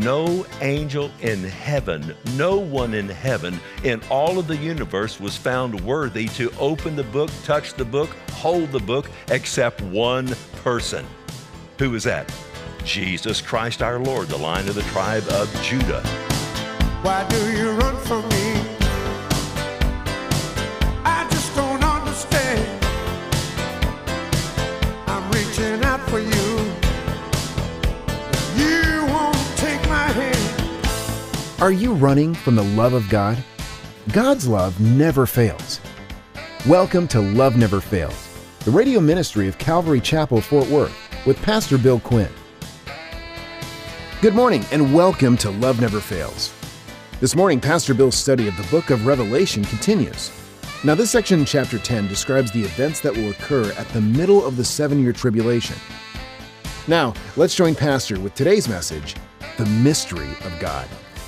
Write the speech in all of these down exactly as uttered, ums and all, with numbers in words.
no angel in heaven, no one in heaven in all of the universe was found worthy to open the book, touch the book, hold the book, except one person. Who was that? Jesus Christ our Lord, the Lion of the tribe of Judah. Why do you run from me? I just don't understand. I'm reaching out for you. You won't take my hand. Are you running from the love of God? God's love never fails. Welcome to Love Never Fails, the radio ministry of Calvary Chapel, Fort Worth, with Pastor Bill Quinn. Good morning and welcome to Love Never Fails. This morning, Pastor Bill's study of the book of Revelation continues. Now, this section in chapter ten describes the events that will occur at the middle of the seven-year tribulation. Now, let's join Pastor with today's message, The Mystery of God.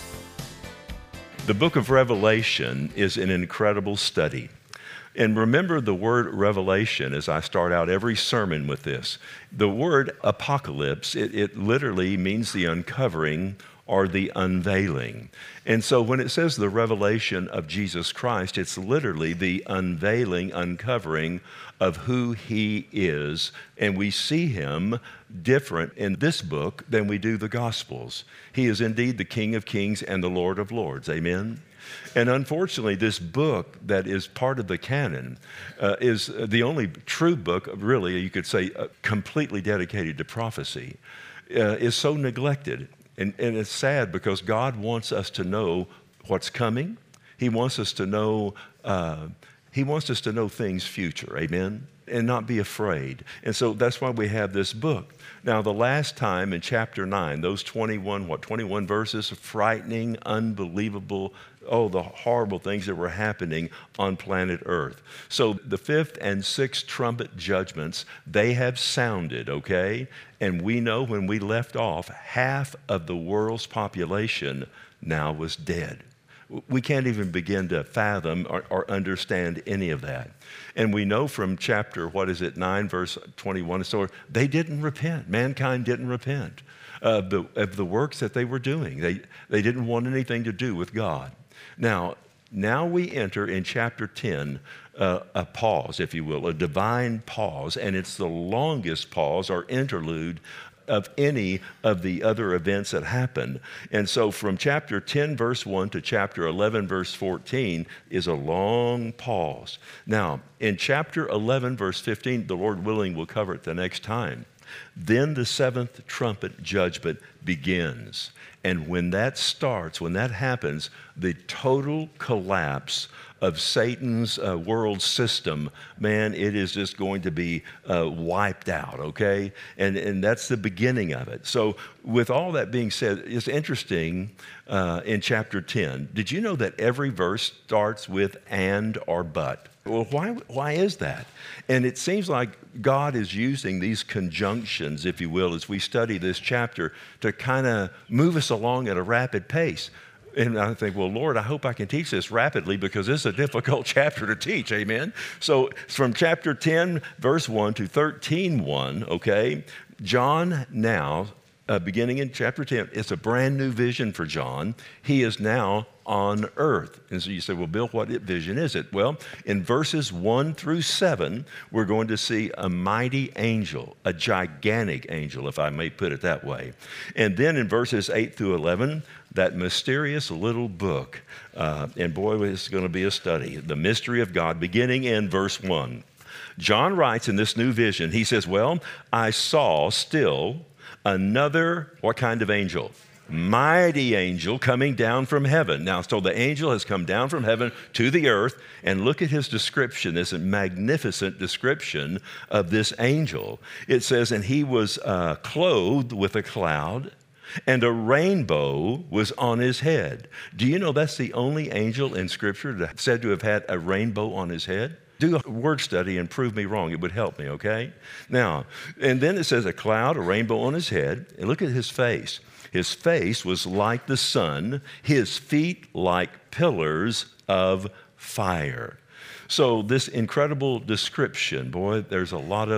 The book of Revelation is an incredible study. And remember the word revelation as I start out every sermon with this. The word apocalypse, it, it literally means the uncovering or the unveiling. And so when it says the revelation of Jesus Christ, it's literally the unveiling, uncovering of who he is. And we see him different in this book than we do the Gospels. He is indeed the King of Kings and the Lord of Lords. Amen? And unfortunately, this book that is part of the canon uh, is the only true book, really, you could say, uh, completely dedicated to prophecy, uh, is so neglected. And, and it's sad because God wants us to know what's coming. He wants us to know, uh, he wants us to know things future, amen? And not be afraid. And so that's why we have this book. Now, the last time in chapter nine, those twenty-one, what, twenty-one verses, frightening, unbelievable, oh, the horrible things that were happening on planet Earth. So the fifth and sixth trumpet judgments, they have sounded, okay? And we know when we left off, half of the world's population now was dead. We can't even begin to fathom or, or understand any of that. And we know from chapter, what is it, nine, verse twenty-one, so they didn't repent. Mankind didn't repent of the, of the works that they were doing. They, they didn't want anything to do with God. Now, now we enter in chapter ten, uh, a pause, if you will, a divine pause, and it's the longest pause or interlude of any of the other events that happened. And so from chapter ten, verse one to chapter eleven, verse fourteen is a long pause. Now, in chapter eleven, verse fifteen, the Lord willing, we'll cover it the next time. Then the seventh trumpet judgment begins. And when that starts, when that happens, the total collapse of Satan's uh, world system, man, it is just going to be uh, wiped out, okay? And, and that's the beginning of it. So with all that being said, it's interesting uh, in chapter ten. Did you know that every verse starts with and or but? Well, why, why is that? And it seems like God is using these conjunctions, if you will, as we study this chapter to kind of move us along at a rapid pace. And I think, well, Lord, I hope I can teach this rapidly because this is a difficult chapter to teach, amen? So from chapter ten, verse one to thirteen, one, okay, John now, uh, beginning in chapter ten, it's a brand new vision for John. He is now on earth. And so you say, well, Bill, what vision is it? Well, in verses one through seven, we're going to see a mighty angel, a gigantic angel, if I may put it that way. And then in verses eight through eleven, that mysterious little book. Uh, and boy, it's going to be a study. The mystery of God, beginning in verse one. John writes in this new vision, he says, well, I saw still another, what kind of angel? Mighty angel coming down from heaven. Now, so the angel has come down from heaven to the earth, and look at his description, this magnificent description of this angel. It says, and he was uh, clothed with a cloud, and a rainbow was on his head. Do you know that's the only angel in Scripture that said to have had a rainbow on his head? Do a word study and prove me wrong. It would help me, okay? Now, and then it says a cloud, a rainbow on his head, and look at his face. His face was like the sun, his feet like pillars of fire. So this incredible description, boy, there's a lot of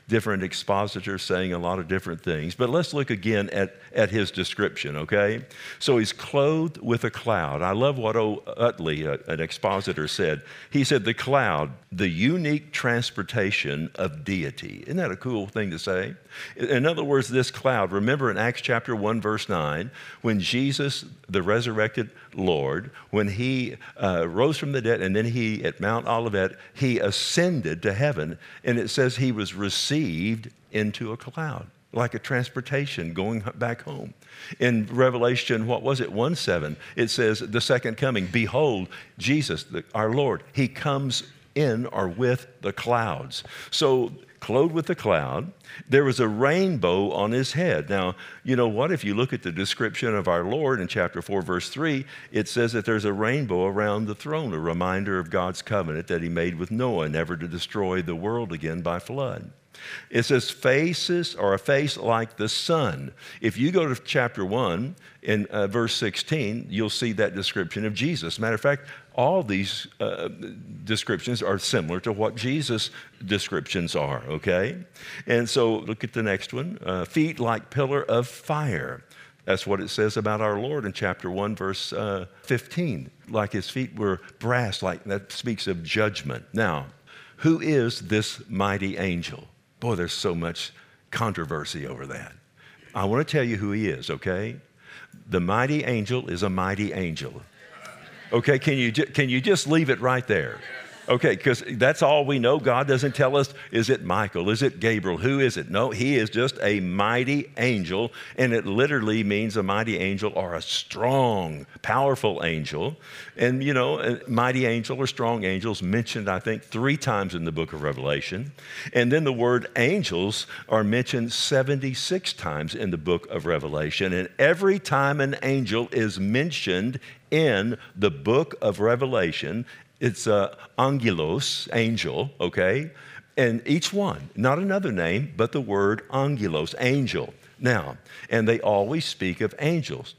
different expositors saying a lot of different things. But let's look again at, at his description, okay? So he's clothed with a cloud. I love what O. Utley, a, an expositor, said. He said, the cloud, the unique transportation of deity. Isn't that a cool thing to say? In other words, this cloud, remember in Acts chapter one, verse nine, when Jesus, the resurrected Lord, when he uh, rose from the dead, and then he, at Mount Olivet, he ascended to heaven, and it says he was received into a cloud, like a transportation going back home. In Revelation, what was it, one seven, it says, the second coming, behold, Jesus, the, our Lord, he comes in or with the clouds. So, clothed with the cloud, there was a rainbow on his head. Now, you know what? If you look at the description of our Lord in chapter four, verse three, it says that there's a rainbow around the throne, a reminder of God's covenant that he made with Noah, never to destroy the world again by flood. It says faces, or a face like the sun. If you go to chapter one, in uh, verse sixteen, you'll see that description of Jesus. Matter of fact, all these uh, descriptions are similar to what Jesus' descriptions are, okay? And so look at the next one. Uh, feet like pillar of fire. That's what it says about our Lord in chapter one, verse uh, fifteen. Like his feet were brass, like that speaks of judgment. Now, who is this mighty angel? Boy, there's so much controversy over that. I want to tell you who he is, okay? The mighty angel is a mighty angel. Okay, can you, ju- can you just leave it right there? Okay, because that's all we know. God doesn't tell us, is it Michael? Is it Gabriel? Who is it? No, he is just a mighty angel, and it literally means a mighty angel or a strong, powerful angel. And, you know, a mighty angel or strong angels mentioned, I think, three times in the book of Revelation. And then the word angels are mentioned seventy-six times in the book of Revelation. And every time an angel is mentioned in the book of Revelation, it's uh, angelos, angel, okay? And each one, not another name, but the word angelos, angel. Now, and they always speak of angels.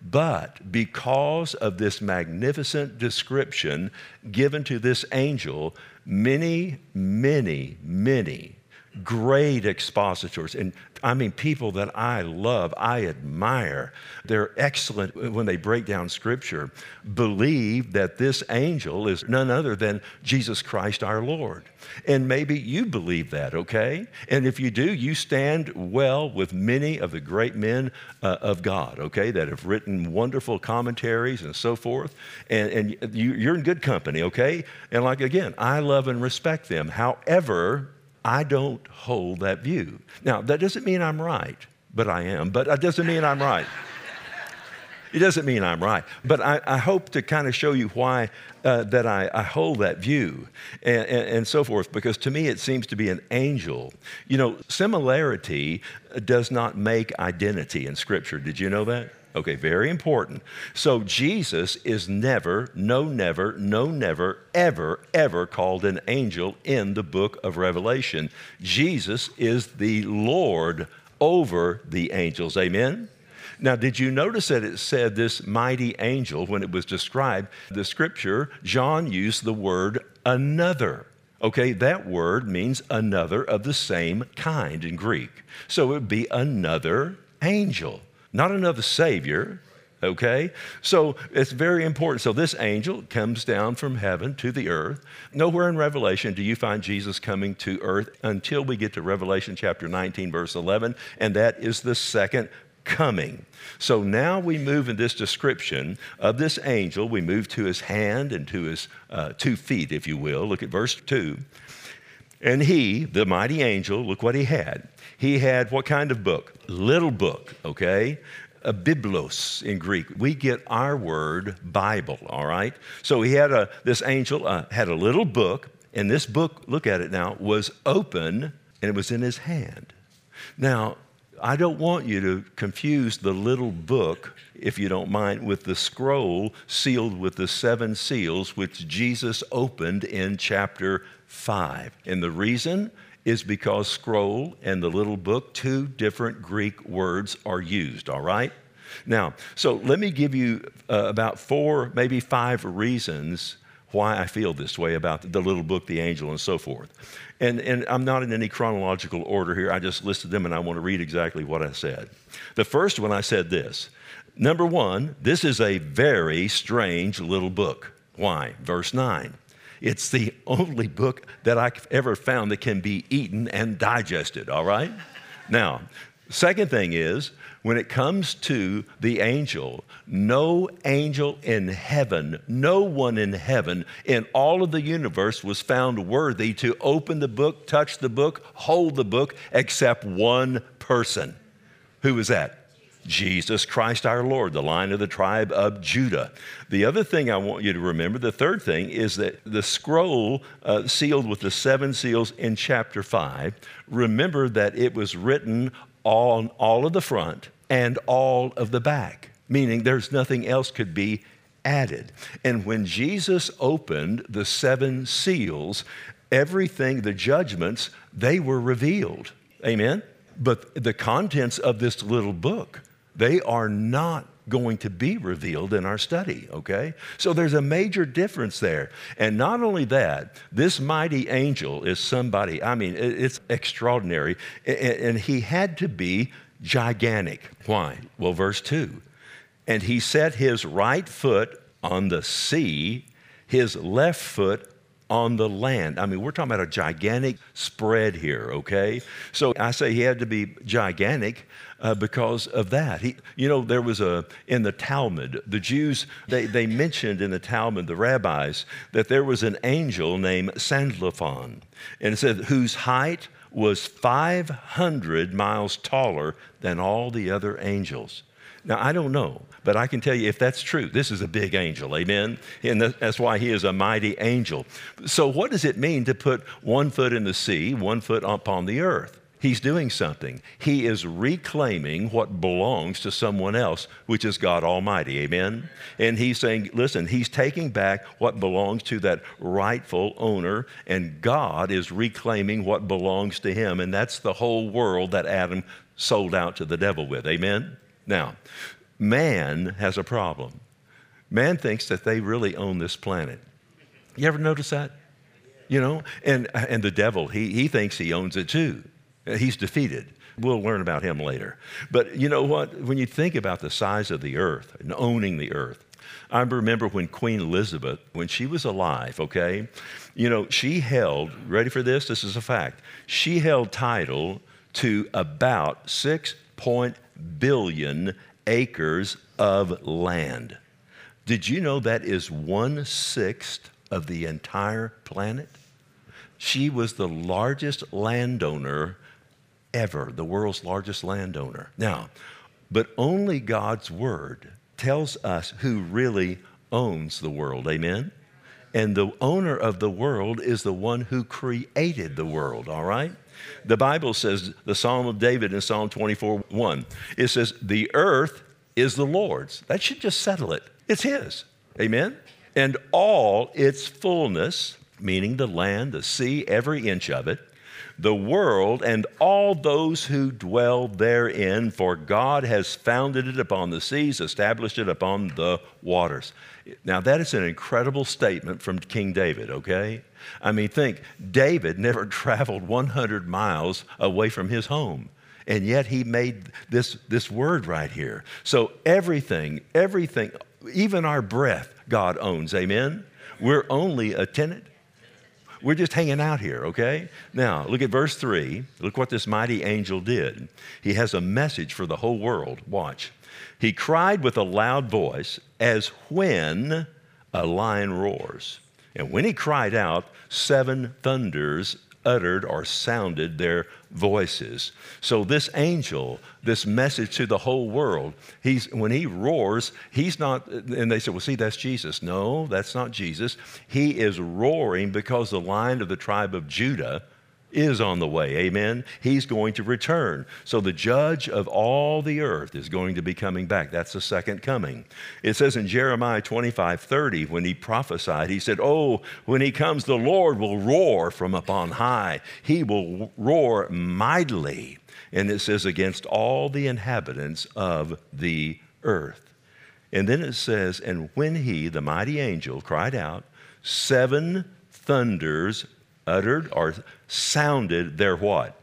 But because of this magnificent description given to this angel, many, many, many great expositors, and I mean people that I love, I admire, they're excellent when they break down Scripture, believe that this angel is none other than Jesus Christ our Lord. And maybe you believe that, okay? And if you do, you stand well with many of the great men uh, of God, okay, that have written wonderful commentaries and so forth. And, and you, you're in good company, okay? And like, again, I love and respect them. However, I don't hold that view. Now, that doesn't mean I'm right, but I am. But it doesn't mean I'm right. It doesn't mean I'm right. But I, I hope to kind of show you why uh, that I, I hold that view and, and, and so forth, because to me it seems to be an angel. You know, similarity does not make identity in Scripture. Did you know that? Okay, very important. So Jesus is never, no never, no never, ever, ever called an angel in the book of Revelation. Jesus is the Lord over the angels. Amen? Now, did you notice that it said this mighty angel, when it was described, the Scripture, John used the word another. Okay, that word means another of the same kind in Greek. So it would be another angel. Not another Savior, okay? So it's very important. So this angel comes down from heaven to the earth. Nowhere in Revelation do you find Jesus coming to earth until we get to Revelation chapter nineteen, verse eleven, and that is the second coming. So now we move in this description of this angel. We move to his hand and to his uh, two feet, if you will. Look at verse two. And he, the mighty angel, look what he had. He had what kind of book? Little book, okay? A biblos in Greek. We get our word Bible, all right? So he had a, this angel uh, had a little book, and this book, look at it now, was open, and it was in his hand. Now, I don't want you to confuse the little book, if you don't mind, with the scroll sealed with the seven seals, which Jesus opened in chapter five. And the reason is because scroll and the little book, two different Greek words are used, all right? Now, so let me give you uh, about four, maybe five reasons why I feel this way about the little book, The Angel, and so forth. And, and I'm not in any chronological order here. I just listed them, and I want to read exactly what I said. The first one, I said this. Number one, this is a very strange little book. Why? Verse nine. It's the only book that I've ever found that can be eaten and digested, all right? Now, second thing is, when it comes to the angel, no angel in heaven, no one in heaven in all of the universe was found worthy to open the book, touch the book, hold the book, except one person. Who was that? Jesus Christ our Lord, the Lion of the tribe of Judah. The other thing I want you to remember, the third thing, is that the scroll uh, sealed with the seven seals in chapter five, remember that it was written on all of the front and all of the back, meaning there's nothing else could be added. And when Jesus opened the seven seals, everything, the judgments, they were revealed. Amen? But the contents of this little book, they are not going to be revealed in our study, okay? So there's a major difference there. And not only that, this mighty angel is somebody, I mean, it's extraordinary. And he had to be gigantic. Why? Well, verse two. And he set his right foot on the sea, his left foot on the land. I mean, we're talking about a gigantic spread here, okay? So I say he had to be gigantic uh, because of that. He, you know, there was a, in the Talmud, the Jews, they, they mentioned in the Talmud, the rabbis, that there was an angel named Sandalphon, and it said, whose height was five hundred miles taller than all the other angels. Now, I don't know, but I can tell you if that's true, this is a big angel, amen? And that's why he is a mighty angel. So what does it mean to put one foot in the sea, one foot upon the earth? He's doing something. He is reclaiming what belongs to someone else, which is God Almighty, amen? And he's saying, listen, he's taking back what belongs to that rightful owner, and God is reclaiming what belongs to him, and that's the whole world that Adam sold out to the devil with, amen? Now, man has a problem. Man thinks that they really own this planet. You ever notice that? You know, and, and the devil, he, he thinks he owns it too. He's defeated. We'll learn about him later. But you know what? When you think about the size of the earth and owning the earth, I remember when Queen Elizabeth, when she was alive, okay, you know, she held, ready for this? This is a fact. She held title to about six point billion acres of land. Did you know that is one-sixth of the entire planet? She was the largest landowner ever, the world's largest landowner. Now, but only God's word tells us who really owns the world, amen? And the owner of the world is the one who created the world, all right? The Bible says, the Psalm of David in Psalm twenty-four one, it says, the earth is the Lord's. That should just settle it. It's his, amen? And all its fullness, meaning the land, the sea, every inch of it, the world, and all those who dwell therein, for God has founded it upon the seas, established it upon the waters. Now, that is an incredible statement from King David, okay? I mean, think, David never traveled one hundred miles away from his home, and yet he made this, this word right here. So everything, everything, even our breath, God owns, amen? We're only a tenant. We're just hanging out here, okay? Now, look at verse three. Look what this mighty angel did. He has a message for the whole world. Watch. He cried with a loud voice as when a lion roars. And when he cried out, seven thunders uttered or sounded their voices. So this angel, this message to the whole world, he's when he roars, he's not, and they said, well, see, that's Jesus. No, that's not Jesus. He is roaring because the Lion of the tribe of Judah is on the way, amen? He's going to return. So the judge of all the earth is going to be coming back. That's the second coming. It says in Jeremiah twenty-five thirty, when he prophesied, he said, oh, when he comes, the Lord will roar from upon high. He will roar mightily. And it says, against all the inhabitants of the earth. And then it says, and when he, the mighty angel, cried out, seven thunders uttered or sounded their what?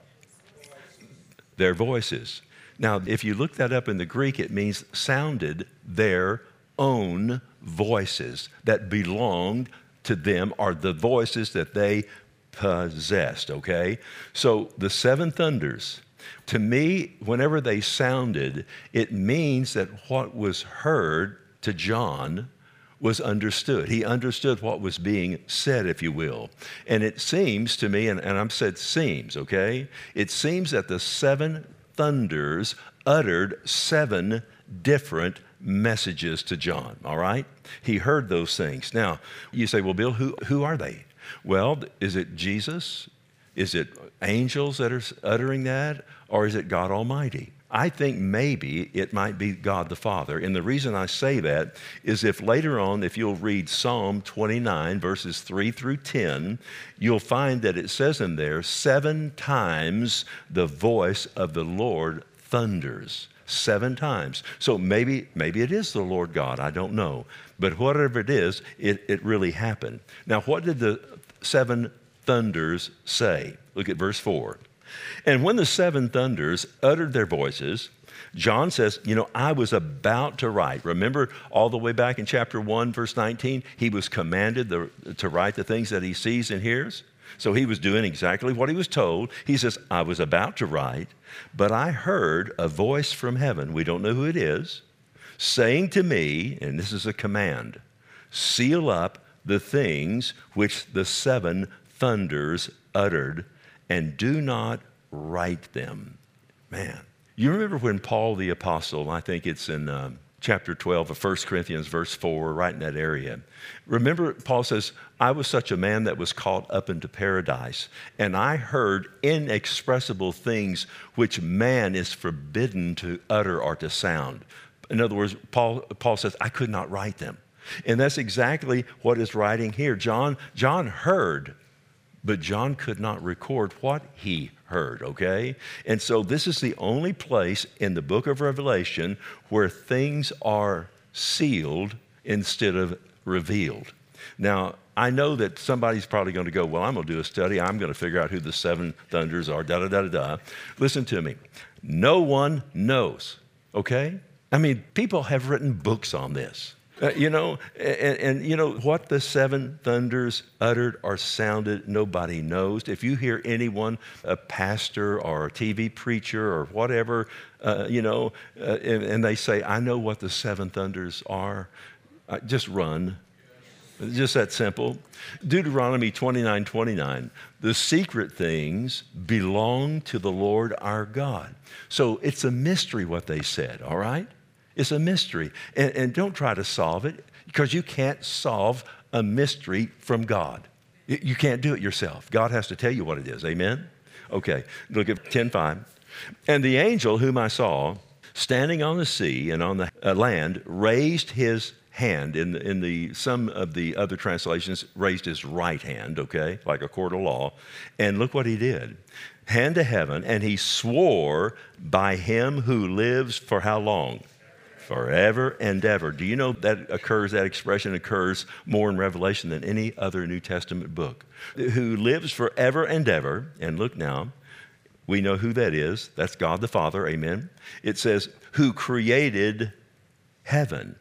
Their voices. Now, if you look that up in the Greek, it means sounded their own voices that belonged to them, or the voices that they possessed, okay? So the seven thunders, to me, whenever they sounded, it means that what was heard to John was understood. He understood what was being said, if you will. And it seems to me, and, and I'm said seems, okay? It seems that the seven thunders uttered seven different messages to John, all right? He heard those things. Now, you say, well, Bill, who, who are they? Well, is it Jesus? Is it angels that are uttering that? Or is it God Almighty? I think maybe it might be God the Father. And the reason I say that is if later on, if you'll read Psalm twenty-nine, verses three through ten, you'll find that it says in there, seven times the voice of the Lord thunders. Seven times. So maybe maybe it is the Lord God. I don't know. But whatever it is, it, it really happened. Now, what did the seven thunders say? Look at verse four. And when the seven thunders uttered their voices, John says, you know, I was about to write. Remember all the way back in chapter one, verse nineteen, he was commanded the, to write the things that he sees and hears. So he was doing exactly what he was told. He says, I was about to write, but I heard a voice from heaven, we don't know who it is, saying to me, and this is a command, seal up the things which the seven thunders uttered, and do not write them. Man, you remember when Paul the apostle, I think it's in um, chapter twelve of First Corinthians, verse four, right in that area. Remember, Paul says, I was such a man that was caught up into paradise, and I heard inexpressible things which man is forbidden to utter or to sound. In other words, Paul, Paul says, I could not write them. And that's exactly what is writing here. John, John heard, but John could not record what he heard, okay? And so this is the only place in the book of Revelation where things are sealed instead of revealed. Now, I know that somebody's probably going to go, well, I'm going to do a study. I'm going to figure out who the seven thunders are, da-da-da-da-da. Listen to me. No one knows, okay? I mean, people have written books on this. Uh, you know, and, and you know what the seven thunders uttered or sounded, nobody knows. If you hear anyone, a pastor or a T V preacher or whatever, uh, you know, uh, and, and they say, I know what the seven thunders are, uh, just run. Just that simple. Deuteronomy twenty-nine twenty-nine, the secret things belong to the Lord our God. So it's a mystery what they said, all right? It's a mystery. And, and don't try to solve it, because you can't solve a mystery from God. You, you can't do it yourself. God has to tell you what it is. Amen? Okay, look at ten five. And the angel whom I saw standing on the sea and on the uh, land raised his hand. In the, in the some of the other translations, raised his right hand, okay, like a court of law. And look what he did. Hand to heaven, and he swore by him who lives for how long? Forever and ever. Do you know that occurs, that expression occurs more in Revelation than any other New Testament book? Who lives forever and ever, and look now, we know who that is. That's God the Father, amen. It says, who created heaven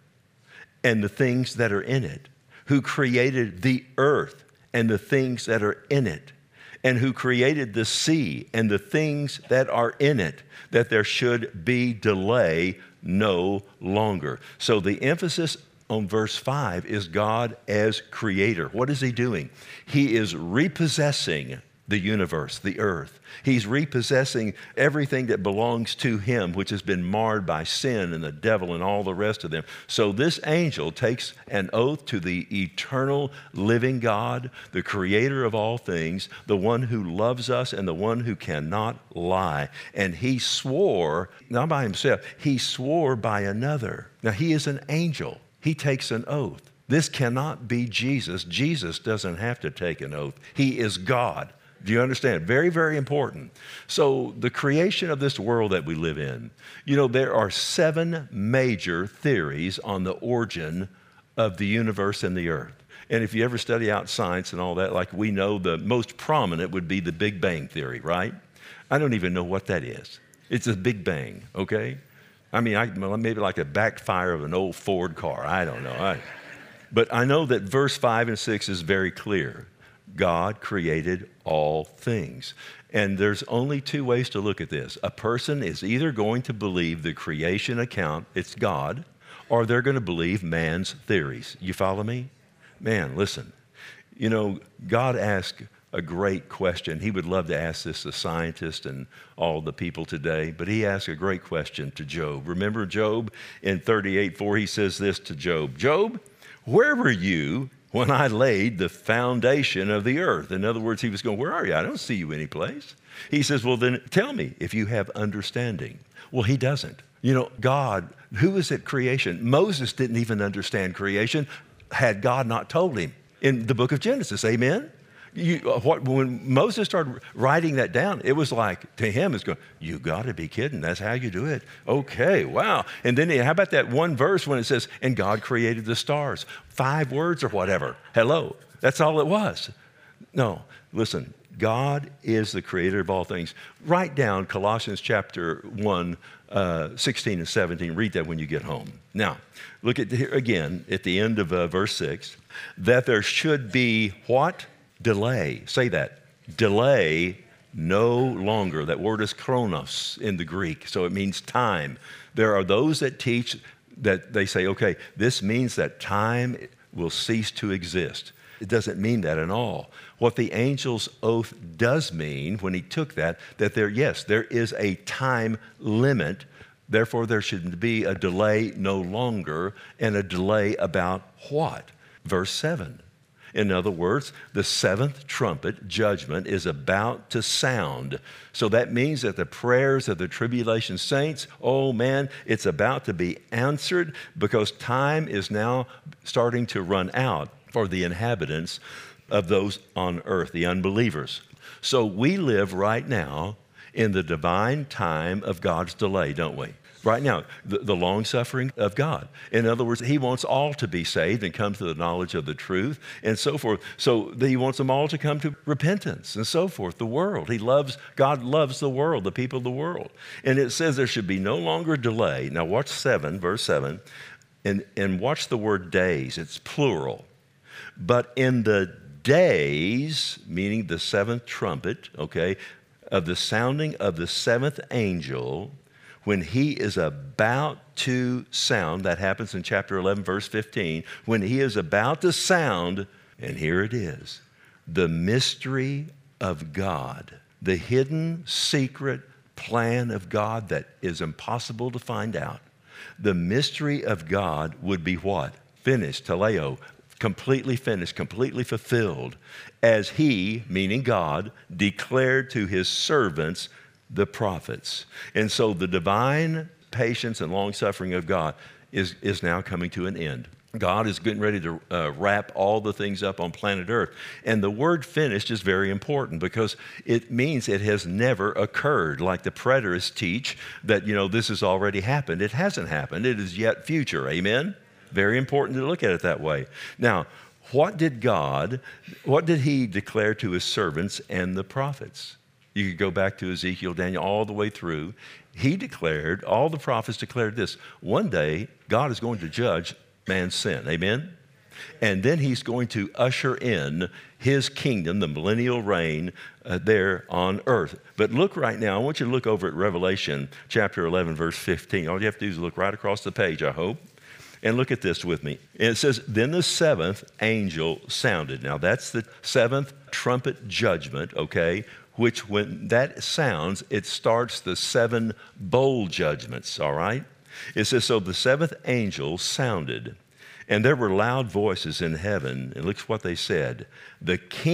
and the things that are in it, who created the earth and the things that are in it, and who created the sea and the things that are in it, that there should be delay no longer. So the emphasis on verse five is God as creator. What is he doing? He is repossessing the universe, the earth. He's repossessing everything that belongs to him, which has been marred by sin and the devil and all the rest of them. So this angel takes an oath to the eternal living God, the creator of all things, the one who loves us and the one who cannot lie. And he swore, not by himself, he swore by another. Now he is an angel. He takes an oath. This cannot be Jesus. Jesus doesn't have to take an oath. He is God. Do you understand? Very, very important. So the creation of this world that we live in, you know, there are seven major theories on the origin of the universe and the earth. And if you ever study out science and all that, like we know the most prominent would be the Big Bang Theory, right? I don't even know what that is. It's a Big Bang, okay? I mean, I, maybe like a backfire of an old Ford car. I don't know. I, but I know that verse five and six is very clear. God created all things. And there's only two ways to look at this. A person is either going to believe the creation account, it's God, or they're going to believe man's theories. You follow me? Man, listen. You know, God asked a great question. He would love to ask this to scientists and all the people today, but he asked a great question to Job. Remember Job in thirty-eight four, he says this to Job, Job, where were you when I laid the foundation of the earth? In other words, he was going, where are you? I don't see you anyplace. He says, well, then tell me if you have understanding. Well, he doesn't. You know, God, who is at creation? Moses didn't even understand creation had God not told him in the book of Genesis. Amen? You, what, when Moses started writing that down, it was like, to him, it's going, you got to be kidding. That's how you do it. Okay, wow. And then how about that one verse when it says, and God created the stars? Five words or whatever. Hello. That's all it was. No, listen, God is the creator of all things. Write down Colossians chapter one, uh, sixteen and seventeen. Read that when you get home. Now, look at here again at the end of uh, verse six, that there should be what? Delay. Say that. Delay no longer. That word is chronos in the Greek, so it means time. There are those that teach that they say, okay, this means that time will cease to exist. It doesn't mean that at all. What the angel's oath does mean when he took that, that there, yes, there is a time limit. Therefore, there should be a delay no longer, and a delay about what? Verse seven. In other words, the seventh trumpet judgment is about to sound. So that means that the prayers of the tribulation saints, oh man, it's about to be answered because time is now starting to run out for the inhabitants of those on earth, the unbelievers. So we live right now in the divine time of God's delay, don't we? Right now, the, the long-suffering of God. In other words, he wants all to be saved and come to the knowledge of the truth and so forth. So he wants them all to come to repentance and so forth. The world, he loves, God loves the world, the people of the world. And it says there should be no longer delay. Now watch seven, verse seven, and, and watch the word days. It's plural. But in the days, meaning the seventh trumpet, okay, of the sounding of the seventh angel, when he is about to sound, that happens in chapter eleven, verse fifteen, when he is about to sound, and here it is, the mystery of God, the hidden secret plan of God that is impossible to find out. The mystery of God would be what? Finished, teleo, completely finished, completely fulfilled, as he, meaning God, declared to his servants, the prophets. And so the divine patience and long-suffering of God is, is now coming to an end. God is getting ready to uh, wrap all the things up on planet Earth. And the word finished is very important because it means it has never occurred. Like the preterists teach that, you know, this has already happened. It hasn't happened. It is yet future. Amen? Very important to look at it that way. Now, what did God, what did he declare to his servants and the prophets? You could go back to Ezekiel, Daniel, all the way through. He declared, all the prophets declared this, one day God is going to judge man's sin. Amen? And then he's going to usher in his kingdom, the millennial reign uh, there on earth. But look right now, I want you to look over at Revelation chapter eleven, verse fifteen. All you have to do is look right across the page, I hope. And look at this with me. And it says, then the seventh angel sounded. Now that's the seventh trumpet judgment, okay? Which when that sounds, it starts the seven bowl judgments, all right? It says, so the seventh angel sounded, and there were loud voices in heaven, and look what they said. The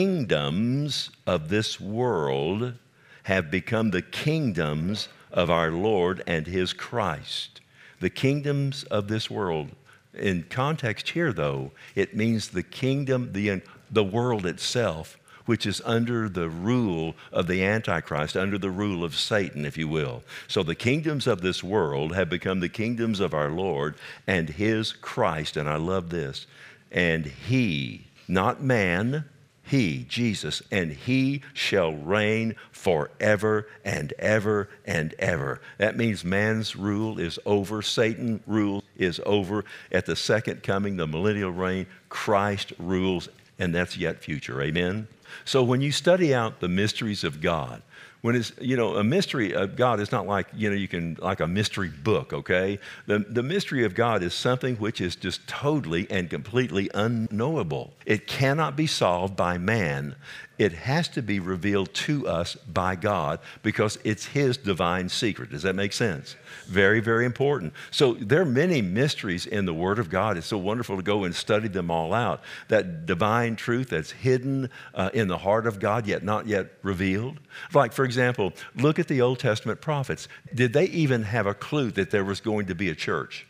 kingdoms of this world have become the kingdoms of our Lord and his Christ. The kingdoms of this world. In context here, though, it means the kingdom, the, the world itself which is under the rule of the Antichrist, under the rule of Satan, if you will. So the kingdoms of this world have become the kingdoms of our Lord and his Christ. And I love this. And he, not man, he, Jesus, and he shall reign forever and ever and ever. That means man's rule is over. Satan's rule is over. At the second coming, the millennial reign, Christ rules, and that's yet future. Amen? So when you study out the mysteries of God, when it's, you know, a mystery of God is not like, you know, you can, like a mystery book, okay? The, the mystery of God is something which is just totally and completely unknowable. It cannot be solved by man. It has to be revealed to us by God because it's his divine secret. Does that make sense? Very, very important. So there are many mysteries in the Word of God. It's so wonderful to go and study them all out. That divine truth that's hidden uh, in the heart of God, yet not yet revealed. Like, for example, look at the Old Testament prophets. Did they even have a clue that there was going to be a church?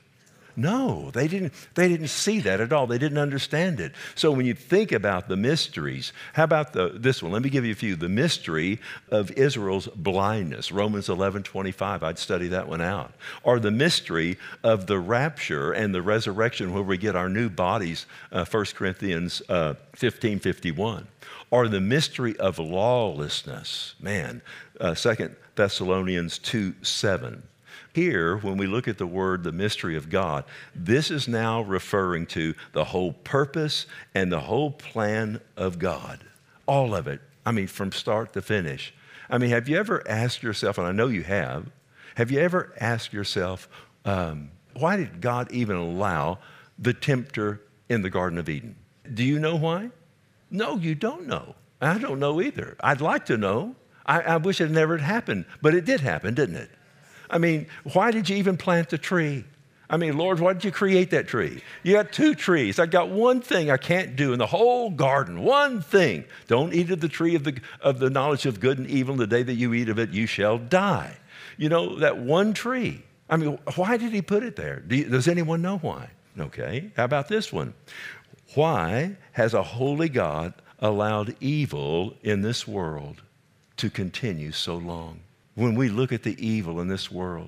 No, they didn't, they didn't see that at all. They didn't understand it. So when you think about the mysteries, how about the, this one? Let me give you a few. The mystery of Israel's blindness, Romans eleven twenty-five. I'd study that one out. Or the mystery of the rapture and the resurrection where we get our new bodies, uh, First Corinthians uh, fifteen fifty-one. Or the mystery of lawlessness, man, uh, Second Thessalonians two seven. Here, when we look at the word, the mystery of God, this is now referring to the whole purpose and the whole plan of God. All of it. I mean, from start to finish. I mean, have you ever asked yourself, and I know you have, have you ever asked yourself, um, why did God even allow the tempter in the Garden of Eden? Do you know why? No, you don't know. I don't know either. I'd like to know. I, I wish it never had happened, but it did happen, didn't it? I mean, why did you even plant the tree? I mean, Lord, why did you create that tree? You got two trees. I got one thing I can't do in the whole garden. One thing. Don't eat of the tree of the, of the knowledge of good and evil. The day that you eat of it, you shall die. You know, that one tree. I mean, why did he put it there? Do you, does anyone know why? Okay. How about this one? Why has a holy God allowed evil in this world to continue so long? When we look at the evil in this world,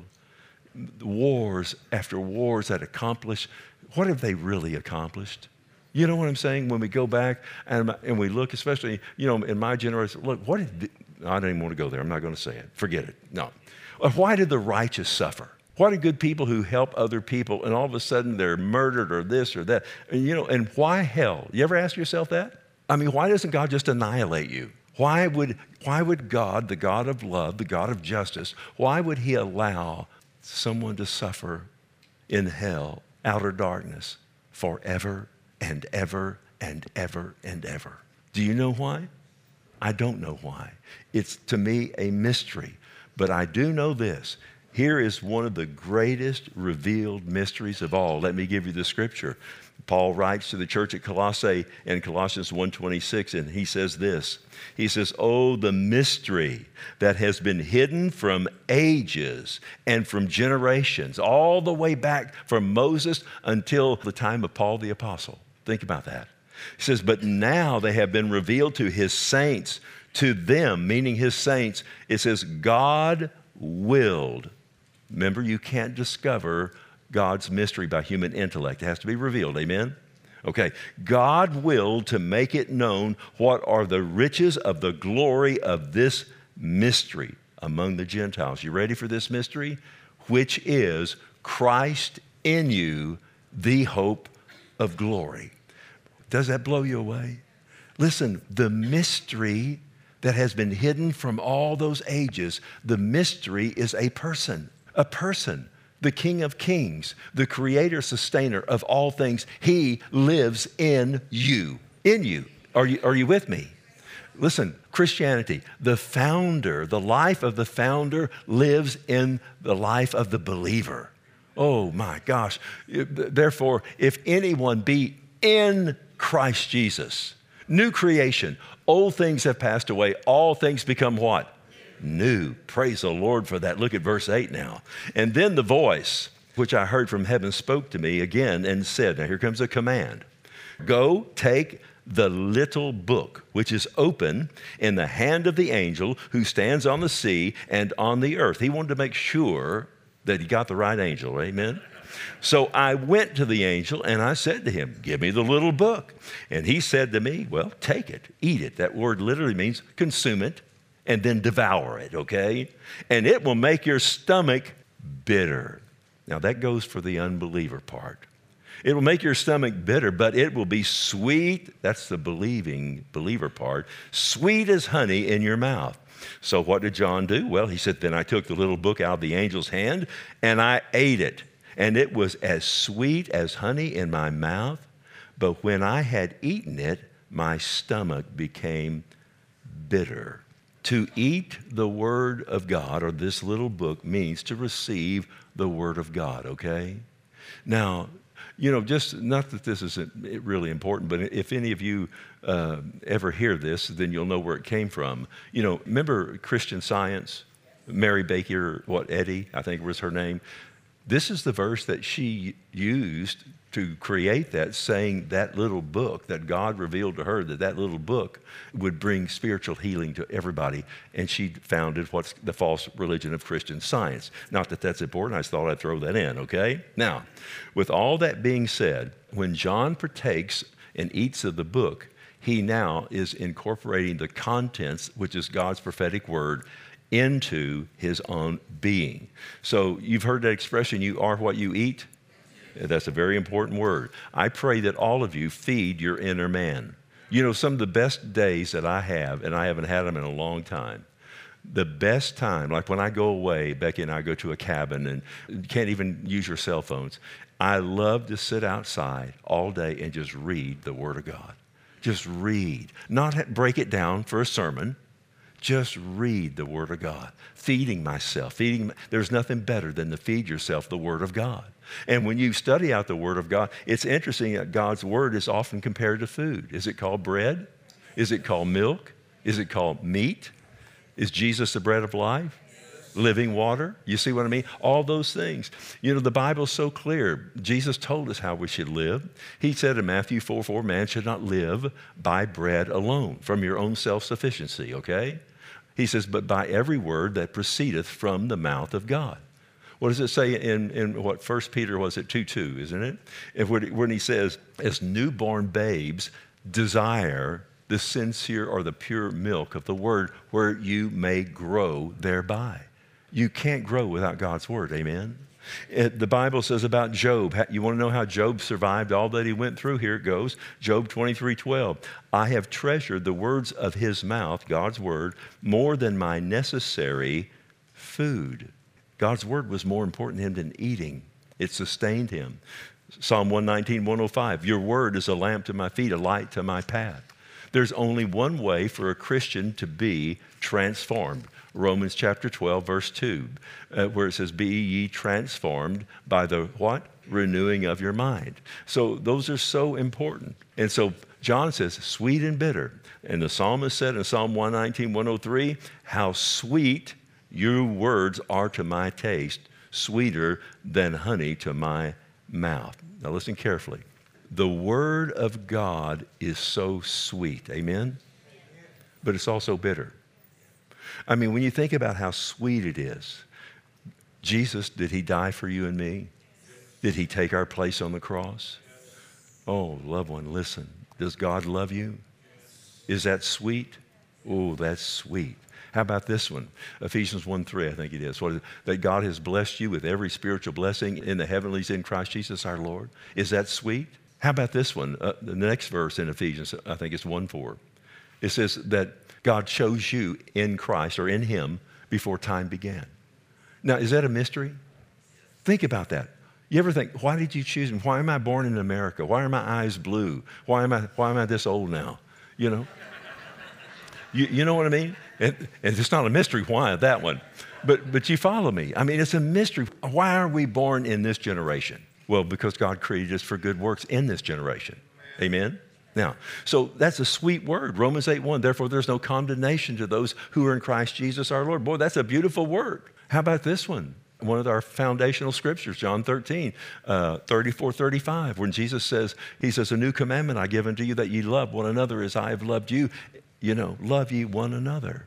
wars after wars that accomplish, what have they really accomplished? You know what I'm saying? When we go back and, and we look, especially, you know, in my generation, look, what did, I don't even want to go there. I'm not going to say it. Forget it. No. Why did the righteous suffer? Why do good people who help other people and all of a sudden they're murdered or this or that? And, you know, and why hell? You ever ask yourself that? I mean, why doesn't God just annihilate you? Why would, why would God, the God of love, the God of justice, why would he allow someone to suffer in hell, outer darkness, forever and ever and ever and ever? Do you know why? I don't know why. It's, to me, a mystery. But I do know this. Here is one of the greatest revealed mysteries of all. Let me give you the scripture. Paul writes to the church at Colossae in Colossians one twenty-six, and he says this. He says, oh, the mystery that has been hidden from ages and from generations, all the way back from Moses until the time of Paul the Apostle. Think about that. He says, but now they have been revealed to his saints, to them, meaning his saints. It says, God willed. Remember, you can't discover God's mystery by human intellect. It has to be revealed. Amen? Okay. God willed to make it known what are the riches of the glory of this mystery among the Gentiles. You ready for this mystery? Which is Christ in you, the hope of glory. Does that blow you away? Listen, the mystery that has been hidden from all those ages, the mystery is a person. A person. The King of Kings, the creator, sustainer of all things. He lives in you. In you. Are you, are you with me? Listen, Christianity, the founder, the life of the founder lives in the life of the believer. Oh my gosh. Therefore, if anyone be in Christ Jesus, new creation, old things have passed away, all things become what? New. Praise the Lord for that. Look at verse eight now. And then the voice, which I heard from heaven, spoke to me again and said, now here comes a command. Go, take the little book, which is open in the hand of the angel who stands on the sea and on the earth. He wanted to make sure that he got the right angel, amen? So I went to the angel and I said to him, give me the little book. And he said to me, well, take it, eat it. That word literally means consume it and then devour it, okay? And it will make your stomach bitter. Now that goes for the unbeliever part. It will make your stomach bitter, but it will be sweet. That's the believing believer part. Sweet as honey in your mouth. So what did John do? Well, he said, then I took the little book out of the angel's hand and I ate it. And it was as sweet as honey in my mouth. But when I had eaten it, my stomach became bitter. To eat the Word of God, or this little book, means to receive the Word of God, okay? Now, you know, just not that this isn't really important, but if any of you uh, ever hear this, then you'll know where it came from. You know, remember Christian Science? Mary Baker, what, Eddy, I think was her name. This is the verse that she used to create that, saying that little book, that God revealed to her that that little book would bring spiritual healing to everybody. And she founded what's the false religion of Christian Science. Not that that's important. I just thought I'd throw that in, okay? Now, with all that being said, when John partakes and eats of the book, he now is incorporating the contents, which is God's prophetic word, into his own being. So you've heard that expression, you are what you eat? That's a very important word. I pray that all of you feed your inner man. You know, some of the best days that I have, and I haven't had them in a long time, the best time, like when I go away, Becky and I go to a cabin and you can't even use your cell phones. I love to sit outside all day and just read the Word of God. Just read. Not break it down for a sermon. Just read the Word of God. Feeding myself. Feeding. There's nothing better than to feed yourself the Word of God. And when you study out the Word of God, it's interesting that God's Word is often compared to food. Is it called bread? Is it called milk? Is it called meat? Is Jesus the bread of life? Living water? You see what I mean? All those things. You know, the Bible's so clear. Jesus told us how we should live. He said in Matthew four four, man should not live by bread alone, from your own self-sufficiency, okay? He says, but by every word that proceedeth from the mouth of God. What does it say in, in what First Peter was at two two, isn't it? And when, when he says, as newborn babes desire the sincere or the pure milk of the word where you may grow thereby. You can't grow without God's word, amen? It, the Bible says about Job, you want to know how Job survived all that he went through? Here it goes, Job twenty-three twelve. I have treasured the words of his mouth, God's word, more than my necessary food. God's word was more important to him than eating. It sustained him. Psalm one nineteen, one oh five, your word is a lamp to my feet, a light to my path. There's only one way for a Christian to be transformed. Romans chapter twelve, verse two, uh, where it says, be ye transformed by the what? Renewing of your mind. So those are so important. And so John says, sweet and bitter. And the psalmist said in Psalm one nineteen, one oh three, how sweet your words are to my taste, sweeter than honey to my mouth. Now listen carefully. The word of God is so sweet, amen? But it's also bitter. I mean, when you think about how sweet it is, Jesus, did he die for you and me? Did he take our place on the cross? Oh, loved one, listen. Does God love you? Is that sweet? Oh, that's sweet. How about this one? Ephesians one three, I think it is. What is it? That God has blessed you with every spiritual blessing in the heavenlies in Christ Jesus our Lord. Is that sweet? How about this one? Uh, the next verse in Ephesians, I think it's one four. It says that God chose you in Christ or in him before time began. Now, is that a mystery? Think about that. You ever think, why did you choose me? Why am I born in America? Why are my eyes blue? Why am I, why am I this old now? You know? you, you know what I mean? And, and it's not a mystery why that one. But, but you follow me. I mean, it's a mystery. Why are we born in this generation? Well, because God created us for good works in this generation. Amen? Now, so that's a sweet word. Romans eight one, therefore there's no condemnation to those who are in Christ Jesus our Lord. Boy, that's a beautiful word. How about this one? One of our foundational scriptures, John thirteen, uh, thirty-four, thirty-five, when Jesus says, he says, a new commandment I give unto you, that ye love one another as I have loved you. You know, love ye one another.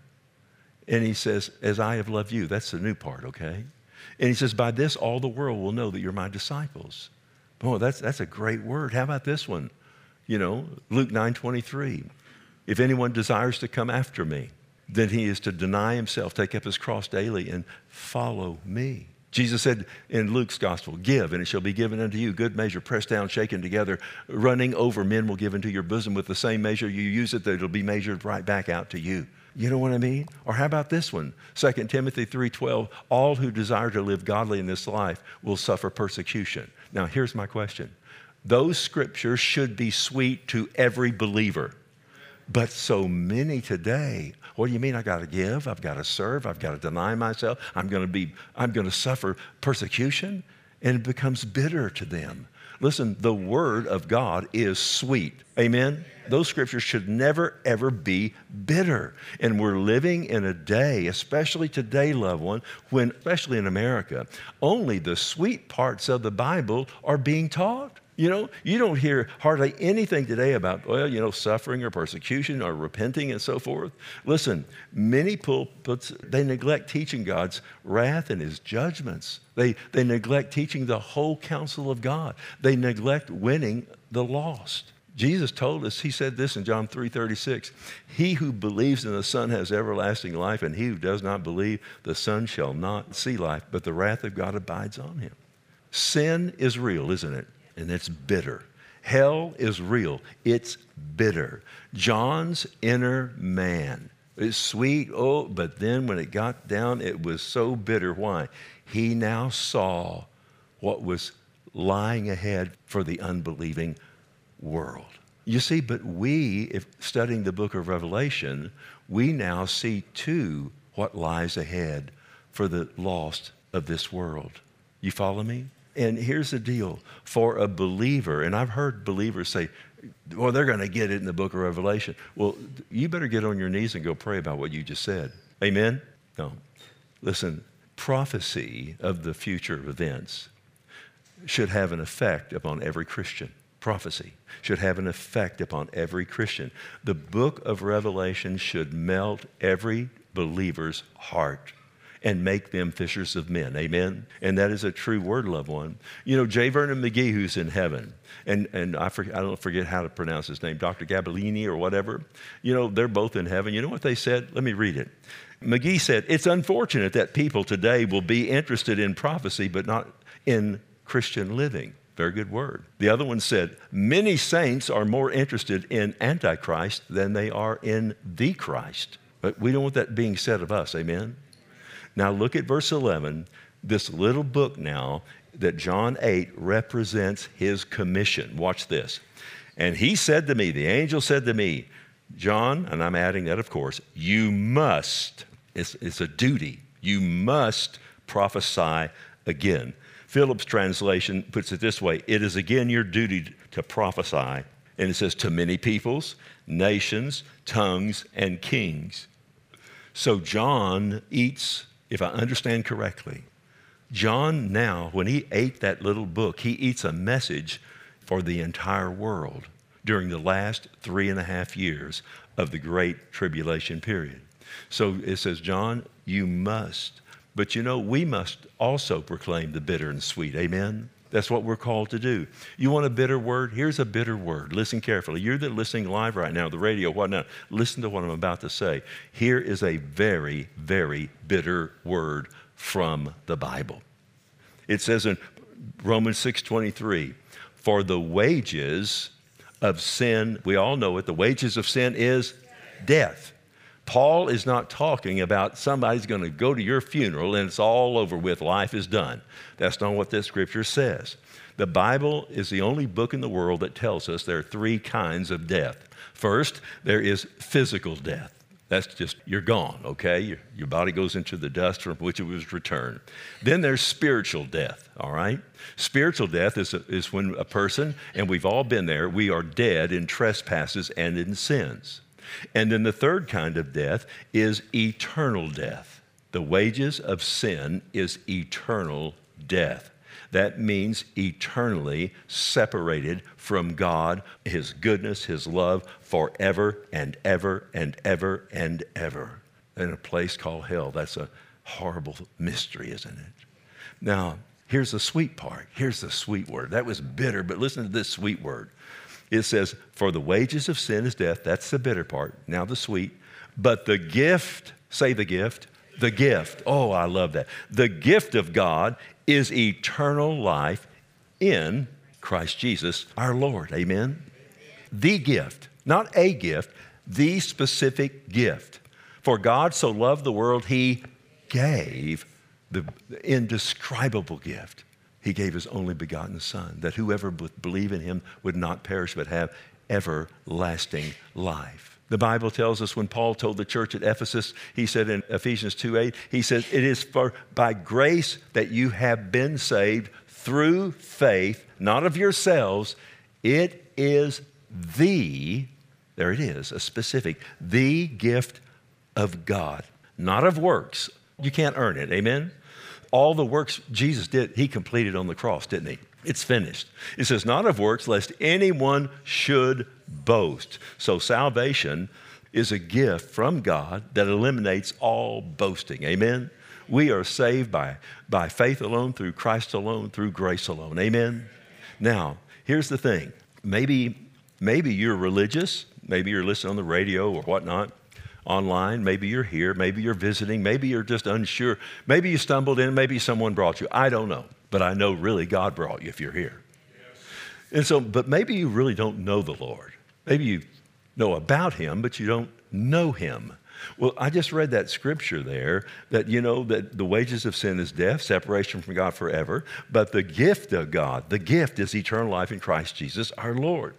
And he says, as I have loved you. That's the new part, okay? And he says, by this all the world will know that you're my disciples. Oh, that's, that's a great word. How about this one? You know, Luke nine twenty-three. If anyone desires to come after me, then he is to deny himself, take up his cross daily, and follow me. Jesus said in Luke's gospel, give, and it shall be given unto you, good measure, pressed down, shaken together, running over, men will give into your bosom. With the same measure you use it, that it'll be measured right back out to you. You know what I mean? Or how about this one? Second Timothy three twelve, all who desire to live godly in this life will suffer persecution. Now, here's my question. Those scriptures should be sweet to every believer. But so many today, what do you mean I got to give? I've got to serve. I've got to deny myself. I'm going to be, I'm going to suffer persecution. And it becomes bitter to them. Listen, the word of God is sweet. Amen? Those scriptures should never, ever be bitter. And we're living in a day, especially today, loved one, when, especially in America, only the sweet parts of the Bible are being taught. You know, you don't hear hardly anything today about, well, you know, suffering or persecution or repenting and so forth. Listen, many pulpits, they neglect teaching God's wrath and his judgments. They, they neglect teaching the whole counsel of God. They neglect winning the lost. Jesus told us, he said this in John three thirty-six, he who believes in the Son has everlasting life, and he who does not believe the Son shall not see life, but the wrath of God abides on him. Sin is real, isn't it? And it's bitter. Hell is real. It's bitter. John's inner man is sweet, oh, but then when it got down, it was so bitter. Why? He now saw what was lying ahead for the unbelieving world. You see, but we, if studying the book of Revelation, we now see too what lies ahead for the lost of this world. You follow me? And here's the deal. For a believer, and I've heard believers say, well, they're going to get it in the book of Revelation. Well, you better get on your knees and go pray about what you just said. Amen? No. Listen, prophecy of the future events should have an effect upon every Christian. Prophecy should have an effect upon every Christian. The book of Revelation should melt every believer's heart and make them fishers of men. Amen? And that is a true word, loved one. You know, J. Vernon McGee, who's in heaven, and, and I, forget, I don't forget how to pronounce his name, Doctor Gabellini or whatever, you know, they're both in heaven. You know what they said? Let me read it. McGee said, it's unfortunate that people today will be interested in prophecy but not in Christian living. Very good word. The other one said, many saints are more interested in Antichrist than they are in the Christ. But we don't want that being said of us. Amen? Now look at verse eleven. This little book now that John eight represents his commission. Watch this. And he said to me, the angel said to me, John, and I'm adding that of course, you must, it's, it's a duty, you must prophesy again. Phillips' translation puts it this way, it is again your duty to prophesy. And it says to many peoples, nations, tongues, and kings. So John eats, if I understand correctly, John now, when he ate that little book, he eats a message for the entire world during the last three and a half years of the Great Tribulation period. So it says, John, you must. But you know, we must also proclaim the bitter and sweet. Amen? That's what we're called to do. You want a bitter word? Here's a bitter word. Listen carefully. You're that listening live right now, the radio, whatnot. Listen to what I'm about to say. Here is a very, very bitter word from the Bible. It says in Romans six twenty-three, for the wages of sin, we all know it, the wages of sin is death. Paul is not talking about somebody's going to go to your funeral and it's all over with, life is done. That's not what this scripture says. The Bible is the only book in the world that tells us there are three kinds of death. First, there is physical death. That's just, you're gone, okay? Your, your body goes into the dust from which it was returned. Then there's spiritual death, all right? Spiritual death is, a, is when a person, and we've all been there, we are dead in trespasses and in sins. And then the third kind of death is eternal death. The wages of sin is eternal death. That means eternally separated from God, His goodness, His love, forever and ever and ever and ever. In a place called hell. That's a horrible mystery, isn't it? Now, here's the sweet part. Here's the sweet word. That was bitter, but listen to this sweet word. It says, for the wages of sin is death. That's the bitter part. Now the sweet. But the gift, say the gift, the gift. Oh, I love that. The gift of God is eternal life in Christ Jesus, our Lord. Amen? The gift, not a gift, the specific gift. For God so loved the world, He gave the indescribable gift. He gave His only begotten Son, that whoever would believe in Him would not perish but have everlasting life. The Bible tells us when Paul told the church at Ephesus, he said in Ephesians two eight, he said, it is for by grace that you have been saved through faith, not of yourselves. It is the, there it is, a specific, the gift of God, not of works. You can't earn it, amen? All the works Jesus did, He completed on the cross, didn't He? It's finished. It says, not of works, lest anyone should boast. So salvation is a gift from God that eliminates all boasting. Amen? We are saved by, by faith alone, through Christ alone, through grace alone. Amen? Now, here's the thing. Maybe, maybe you're religious. Maybe you're listening on the radio or whatnot, online. Maybe you're here. Maybe you're visiting. Maybe you're just unsure. Maybe you stumbled in. Maybe someone brought you. I don't know. But I know really God brought you if you're here. Yes. And so, but maybe you really don't know the Lord. Maybe you know about Him, but you don't know Him. Well, I just read that scripture there that, you know, that the wages of sin is death, separation from God forever. But the gift of God, the gift is eternal life in Christ Jesus, our Lord.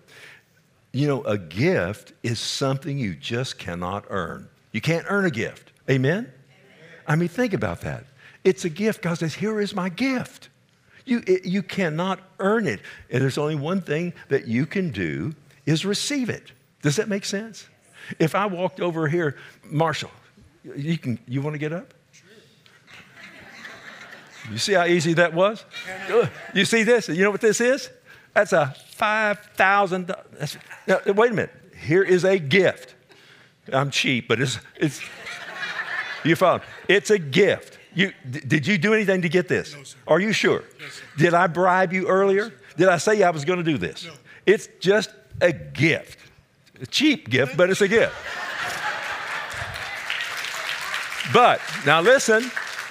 You know, a gift is something you just cannot earn. You can't earn a gift. Amen? Amen. I mean, think about that. It's a gift. God says, here is my gift. You, it, you cannot earn it. And there's only one thing that you can do is receive it. Does that make sense? If I walked over here, Marshall, you can. You want to get up? Sure. You see how easy that was? You see this? You know what this is? That's a five thousand dollars. Wait a minute. Here is a gift. I'm cheap, but it's, it's you follow? It's a gift. You, did you do anything to get this? No, sir. Are you sure? Yes, sir. Did I bribe you earlier? No, did I say I was going to do this? No. It's just a gift. A cheap gift, but it's a gift. But, now listen,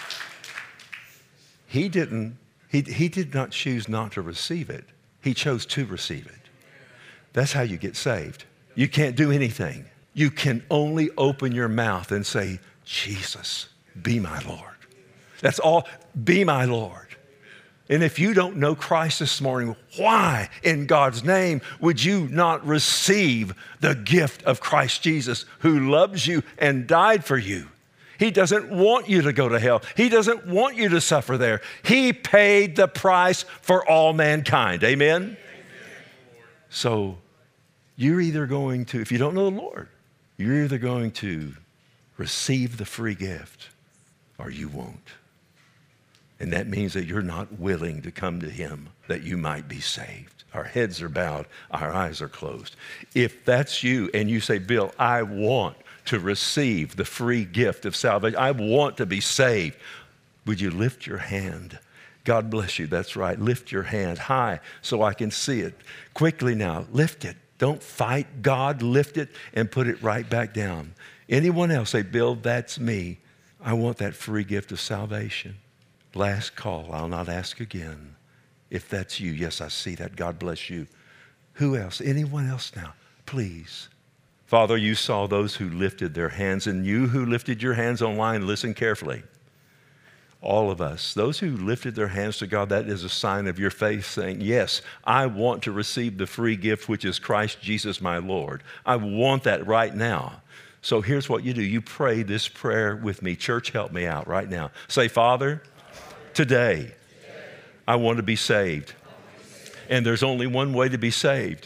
he didn't, he, he did not choose not to receive it. He chose to receive it. That's how you get saved. You can't do anything. You can only open your mouth and say, Jesus, be my Lord. That's all. Be my Lord. And if you don't know Christ this morning, why in God's name would you not receive the gift of Christ Jesus, who loves you and died for you? He doesn't want you to go to hell. He doesn't want you to suffer there. He paid the price for all mankind. Amen? Amen. So you're either going to, if you don't know the Lord, you're either going to receive the free gift or you won't. And that means that you're not willing to come to Him that you might be saved. Our heads are bowed, our eyes are closed. If that's you and you say, Bill, I want to receive the free gift of salvation, I want to be saved, would you lift your hand? God bless you, that's right. Lift your hand high so I can see it. Quickly now, lift it. Don't fight God, lift it and put it right back down. Anyone else say, Bill, that's me. I want that free gift of salvation. Last call, I'll not ask again. If that's you, yes, I see that. God bless you. Who else? Anyone else now? Please. Father, you saw those who lifted their hands, and you who lifted your hands online, listen carefully. All of us, those who lifted their hands to God, that is a sign of your faith saying, yes, I want to receive the free gift, which is Christ Jesus, my Lord. I want that right now. So here's what you do. You pray this prayer with me. Church, help me out right now. Say, Father, today, I want to be saved. And there's only one way to be saved.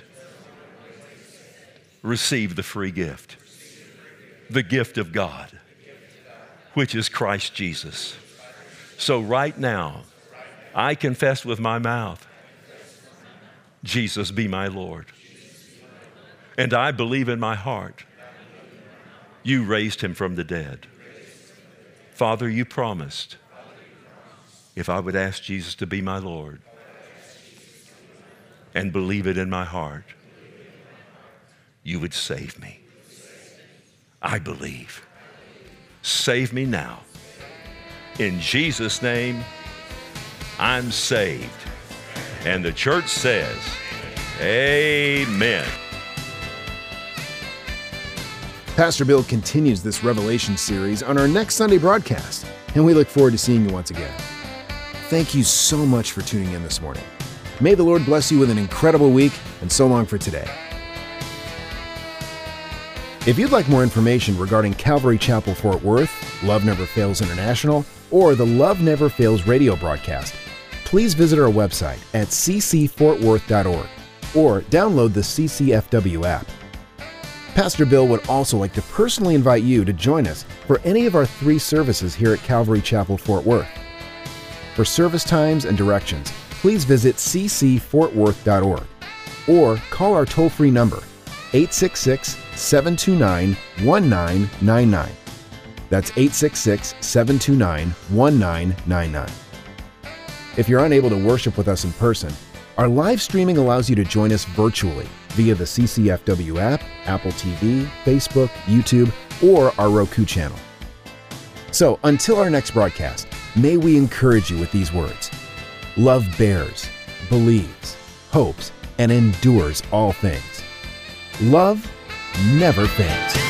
Receive the free gift. The gift of God. which is Christ Jesus. So right now, I confess with my mouth, Jesus be my Lord. And I believe in my heart, you raised him from the dead. Father, you promised if I would ask Jesus to be my Lord and believe it in my heart, you would save me. I believe. Save me now. In Jesus' name, I'm saved. And the church says, amen. Pastor Bill continues this Revelation series on our next Sunday broadcast, and we look forward to seeing you once again. Thank you so much for tuning in this morning. May the Lord bless you with an incredible week, and so long for today. If you'd like more information regarding Calvary Chapel Fort Worth, Love Never Fails International, or the Love Never Fails radio broadcast, please visit our website at c c fort worth dot org or download the C C F W app. Pastor Bill would also like to personally invite you to join us for any of our three services here at Calvary Chapel Fort Worth. For service times and directions, please visit c c fort worth dot org or call our toll-free number, eight six six, seven two nine, one nine nine nine. That's eight six six, seven two nine, one nine nine nine. If you're unable to worship with us in person, our live streaming allows you to join us virtually via the C C F W app, Apple T V, Facebook, YouTube, or our Roku channel. So until our next broadcast, may we encourage you with these words. Love bears, believes, hopes, and endures all things. Love never fails.